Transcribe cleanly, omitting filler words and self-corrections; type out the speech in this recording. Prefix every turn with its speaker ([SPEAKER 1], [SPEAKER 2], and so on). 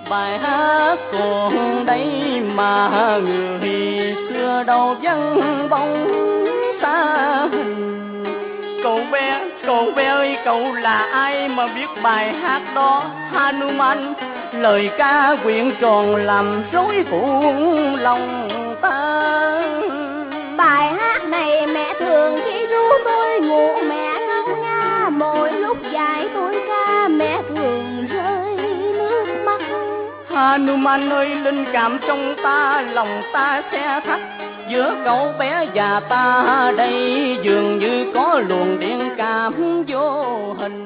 [SPEAKER 1] bài hát còn đây mà người xưa đâu vắng bóng ta hình. Cậu bé ơi, cậu là ai mà biết bài hát đó? Hanuman, lời ca quyện tròn làm rối cuộn lòng ta.
[SPEAKER 2] Bài hát này mẹ thường khi ru tôi ngủ, mẹ ngân nga mỗi lúc dạy tôi ca, mẹ thường rơi nước mắt.
[SPEAKER 1] Hanuman ơi, linh cảm trong ta, lòng ta xe thắt. Giữa cậu bé và ta đây dường như có luồng điện cảm vô hình.